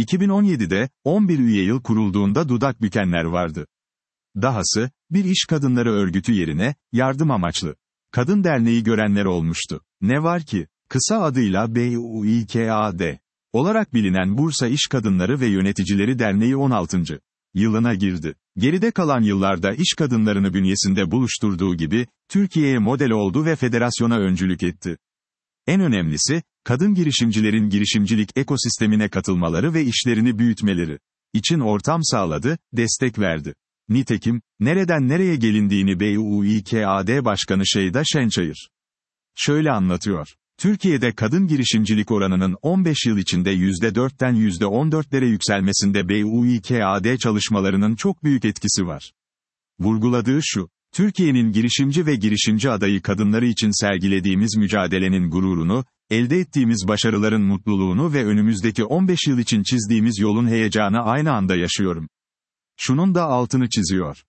2017'de, 11 üye yıl kurulduğunda dudak bükenler vardı. Dahası, bir iş kadınları örgütü yerine, yardım amaçlı kadın derneği görenler olmuştu. Ne var ki, kısa adıyla BÜİKAD olarak bilinen Bursa İş Kadınları ve Yöneticileri Derneği 16. yılına girdi. Geride kalan yıllarda iş kadınlarını bünyesinde buluşturduğu gibi, Türkiye'ye model oldu ve federasyona öncülük etti. En önemlisi, kadın girişimcilerin girişimcilik ekosistemine katılmaları ve işlerini büyütmeleri için ortam sağladı, destek verdi. Nitekim, nereden nereye gelindiğini BÜİKAD Başkanı Şeyda Şençayır şöyle anlatıyor. Türkiye'de kadın girişimcilik oranının 15 yıl içinde %4'ten %14'lere yükselmesinde BÜİKAD çalışmalarının çok büyük etkisi var. Vurguladığı şu, Türkiye'nin girişimci ve girişimci adayı kadınları için sergilediğimiz mücadelenin gururunu, elde ettiğimiz başarıların mutluluğunu ve önümüzdeki 15 yıl için çizdiğimiz yolun heyecanı aynı anda yaşıyorum. Şunun da altını çiziyor.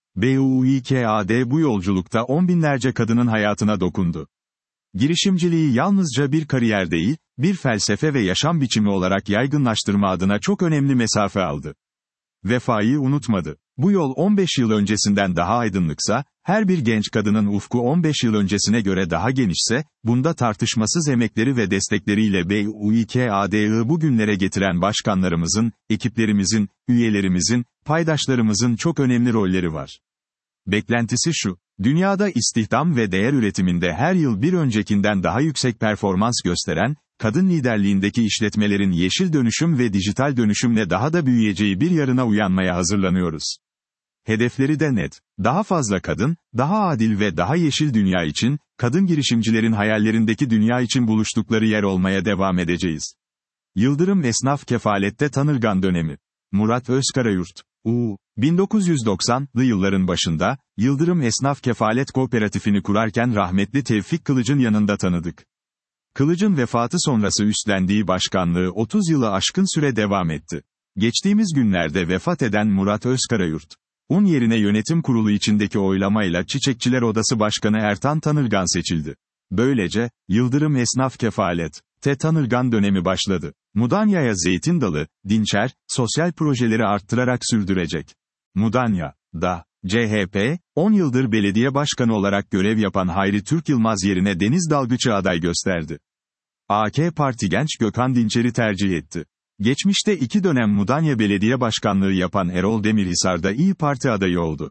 BÜİKAD bu yolculukta on binlerce kadının hayatına dokundu. Girişimciliği yalnızca bir kariyer değil, bir felsefe ve yaşam biçimi olarak yaygınlaştırma adına çok önemli mesafe aldı. Vefayı unutmadı. Bu yol 15 yıl öncesinden daha aydınlıksa, her bir genç kadının ufku 15 yıl öncesine göre daha genişse, bunda tartışmasız emekleri ve destekleriyle BÜİKAD'ı bugünlere getiren başkanlarımızın, ekiplerimizin, üyelerimizin, paydaşlarımızın çok önemli rolleri var. Beklentisi şu, dünyada istihdam ve değer üretiminde her yıl bir öncekinden daha yüksek performans gösteren, kadın liderliğindeki işletmelerin yeşil dönüşüm ve dijital dönüşümle daha da büyüyeceği bir yarına uyanmaya hazırlanıyoruz. Hedefleri de net. Daha fazla kadın, daha adil ve daha yeşil dünya için, kadın girişimcilerin hayallerindeki dünya için buluştukları yer olmaya devam edeceğiz. Yıldırım Esnaf Kefalette Tanırgan Dönemi. Murat Özkarayurt. 1990'lı yılların başında, Yıldırım Esnaf Kefalet Kooperatifini kurarken rahmetli Tevfik Kılıç'ın yanında tanıdık. Kılıç'ın vefatı sonrası üstlendiği başkanlığı 30 yılı aşkın süre devam etti. Geçtiğimiz günlerde vefat eden Murat Özkarayurt, yerine yönetim kurulu içindeki oylamayla Çiçekçiler Odası Başkanı Ertan Tanırgan seçildi. Böylece, Yıldırım Esnaf Kefalet Tanırgan dönemi başladı. Mudanya'ya zeytin dalı, Dinçer, sosyal projeleri arttırarak sürdürecek. Mudanya'da, CHP, 10 yıldır belediye başkanı olarak görev yapan Hayri Türk Yılmaz yerine Deniz Dalgıç'ı aday gösterdi. AK Parti Genç Gökhan Dinçer'i tercih etti. Geçmişte 2 dönem Mudanya Belediye Başkanlığı yapan Erol Demirhisar'da İyi Parti adayı oldu.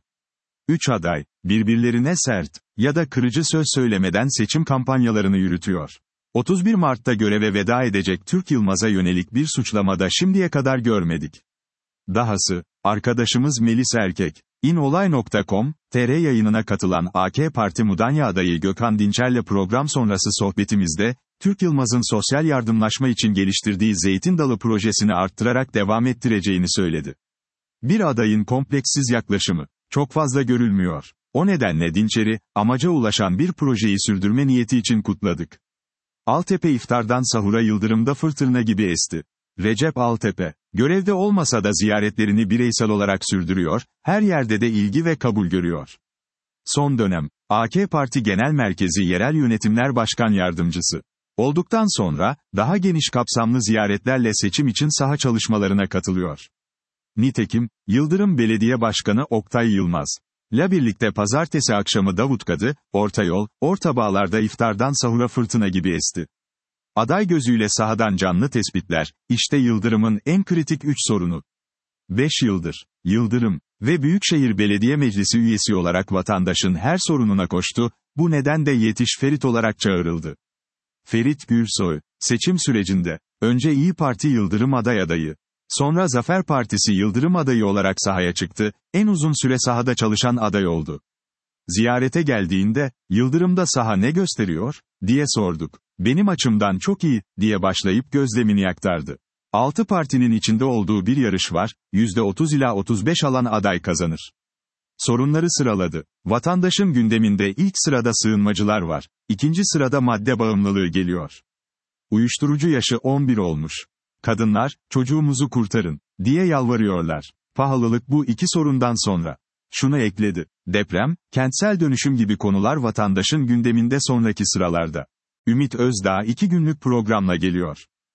3 aday, birbirlerine sert ya da kırıcı söz söylemeden seçim kampanyalarını yürütüyor. 31 Mart'ta göreve veda edecek Türk Yılmaz'a yönelik bir suçlamada şimdiye kadar görmedik. Dahası, arkadaşımız Melis Erkek, inolay.com.tr yayınına katılan AK Parti Mudanya adayı Gökhan Dinçer'le program sonrası sohbetimizde, Türk Yılmaz'ın sosyal yardımlaşma için geliştirdiği Zeytin Dalı projesini arttırarak devam ettireceğini söyledi. Bir adayın kompleksiz yaklaşımı, çok fazla görülmüyor. O nedenle Dinçer'i, amaca ulaşan bir projeyi sürdürme niyeti için kutladık. Altepe iftardan sahura Yıldırım'da fırtına gibi esti. Recep Altepe, görevde olmasa da ziyaretlerini bireysel olarak sürdürüyor, her yerde de ilgi ve kabul görüyor. Son dönem, AK Parti Genel Merkezi Yerel Yönetimler Başkan Yardımcısı olduktan sonra, daha geniş kapsamlı ziyaretlerle seçim için saha çalışmalarına katılıyor. Nitekim, Yıldırım Belediye Başkanı Oktay Yılmaz'la birlikte pazartesi akşamı Davutkadı, Ortayol, Ortabağlar'da iftardan sahura fırtına gibi esti. Aday gözüyle sahadan canlı tespitler, işte Yıldırım'ın en kritik 3 sorunu. 5 yıldır, Yıldırım ve Büyükşehir Belediye Meclisi üyesi olarak vatandaşın her sorununa koştu, bu nedenle Yetiş Ferit olarak çağrıldı. Ferit Gürsoy, seçim sürecinde, önce İyi Parti Yıldırım adayı, sonra Zafer Partisi Yıldırım adayı olarak sahaya çıktı, en uzun süre sahada çalışan aday oldu. Ziyarete geldiğinde, Yıldırım'da saha ne gösteriyor, diye sorduk. Benim açımdan çok iyi, diye başlayıp gözlemini aktardı. 6 partinin içinde olduğu bir yarış var, %30 ila 35 alan aday kazanır. Sorunları sıraladı. Vatandaşın gündeminde ilk sırada sığınmacılar var, ikinci sırada madde bağımlılığı geliyor. Uyuşturucu yaşı 11 olmuş. Kadınlar, çocuğumuzu kurtarın, diye yalvarıyorlar. Pahalılık bu iki sorundan sonra. Şunu ekledi. Deprem, kentsel dönüşüm gibi konular vatandaşın gündeminde sonraki sıralarda. Ümit Özdağ 2 günlük programla geliyor.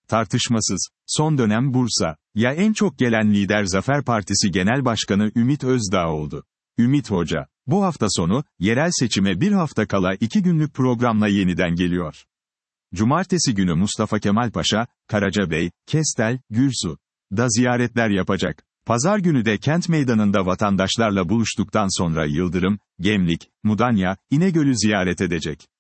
Tartışmasız, son dönem Bursa, ya en çok gelen lider Zafer Partisi Genel Başkanı Ümit Özdağ oldu. Ümit Hoca, bu hafta sonu, yerel seçime bir hafta kala 2 günlük programla yeniden geliyor. Cumartesi günü Mustafa Kemal Paşa, Karacabey, Kestel, Gürsu'da ziyaretler yapacak. Pazar günü de kent meydanında vatandaşlarla buluştuktan sonra Yıldırım, Gemlik, Mudanya, İnegöl'ü ziyaret edecek.